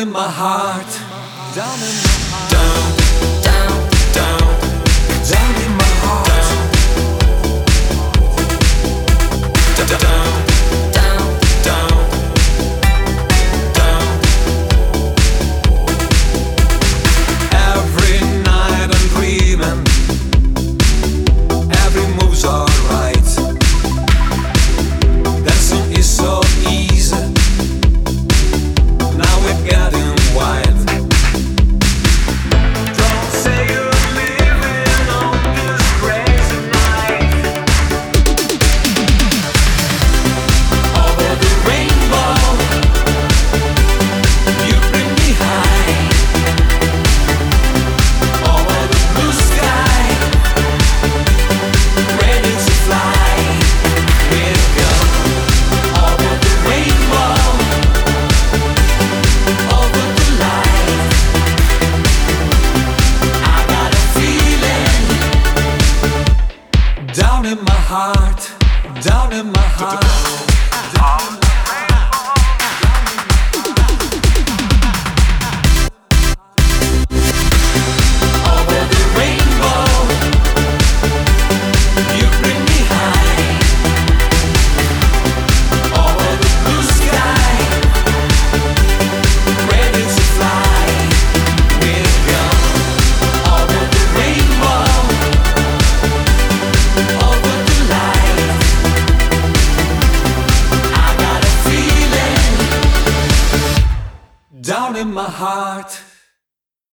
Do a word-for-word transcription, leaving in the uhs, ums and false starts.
in my heart, down in my heart, down, down, down, down in my heart, down, down, down, down. Every night I'm dreaming, every move's alright. Dancing is so easy. Now we're getting wild. Don't say you're living on this crazy night. Over the rainbow, you bring me high. Over the blue sky, ready to fly. We'll go over the rainbow. Down in my heart, down in my heart, down. Over the rainbow, you bring me high. Over the blue sky, ready to fly. We'll go over the rainbow. Down in my heart.